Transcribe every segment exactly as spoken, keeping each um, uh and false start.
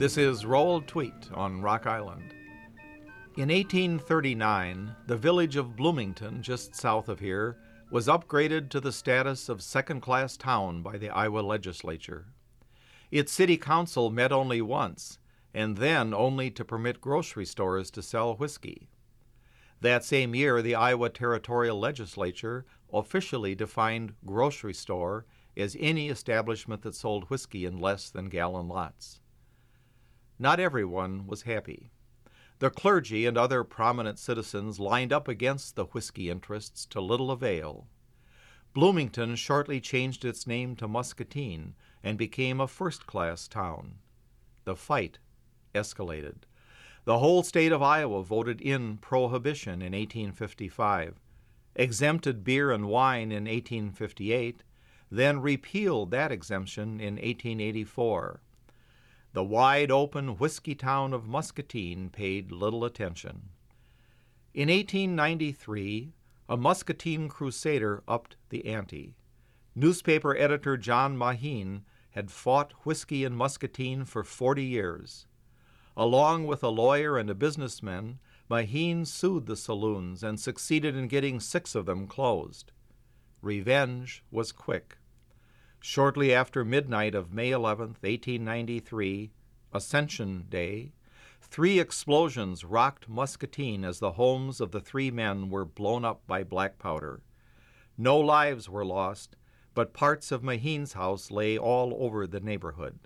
This is Roll Tweet on Rock Island. In eighteen thirty-nine, the village of Bloomington, just south of here, was upgraded to the status of second-class town by the Iowa legislature. Its city council met only once, and then only to permit grocery stores to sell whiskey. That same year, the Iowa Territorial Legislature officially defined grocery store as any establishment that sold whiskey in less than gallon lots. Not everyone was happy. The clergy and other prominent citizens lined up against the whiskey interests to little avail. Bloomington shortly changed its name to Muscatine and became a first-class town. The fight escalated. The whole state of Iowa voted in prohibition in eighteen fifty-five, exempted beer and wine in eighteen fifty-eight, then repealed that exemption in eighteen eighty-four. The wide-open whiskey town of Muscatine paid little attention. In eighteen ninety-three, a Muscatine crusader upped the ante. Newspaper editor John Maheen had fought whiskey in Muscatine for forty years. Along with a lawyer and a businessman, Maheen sued the saloons and succeeded in getting six of them closed. Revenge was quick. Shortly after midnight of May eleventh, eighteen ninety-three, Ascension Day, three explosions rocked Muscatine as the homes of the three men were blown up by black powder. No lives were lost, but parts of Maheen's house lay all over the neighborhood.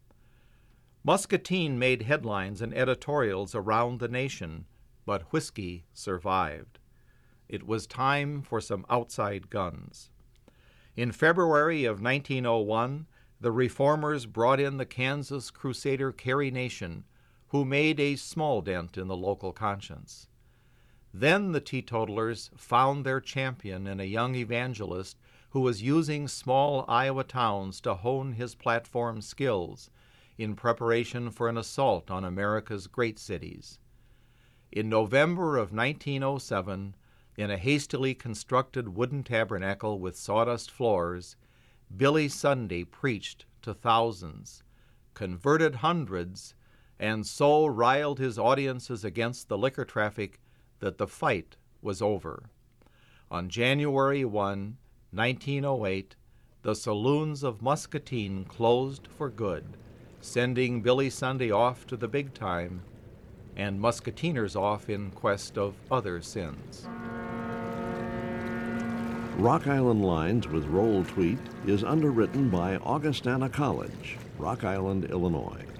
Muscatine made headlines and editorials around the nation, but whiskey survived. It was time for some outside guns. In February of nineteen oh one, the reformers brought in the Kansas crusader Carrie Nation, who made a small dent in the local conscience. Then the teetotalers found their champion in a young evangelist who was using small Iowa towns to hone his platform skills in preparation for an assault on America's great cities. In November of nineteen oh seven, in a hastily constructed wooden tabernacle with sawdust floors, Billy Sunday preached to thousands, converted hundreds, and so riled his audiences against the liquor traffic that the fight was over. On January first, nineteen oh eight, the saloons of Muscatine closed for good, sending Billy Sunday off to the big time, and Muscatiners off in quest of other sins. Rock Island Lines with Roll Tweet is underwritten by Augustana College, Rock Island, Illinois.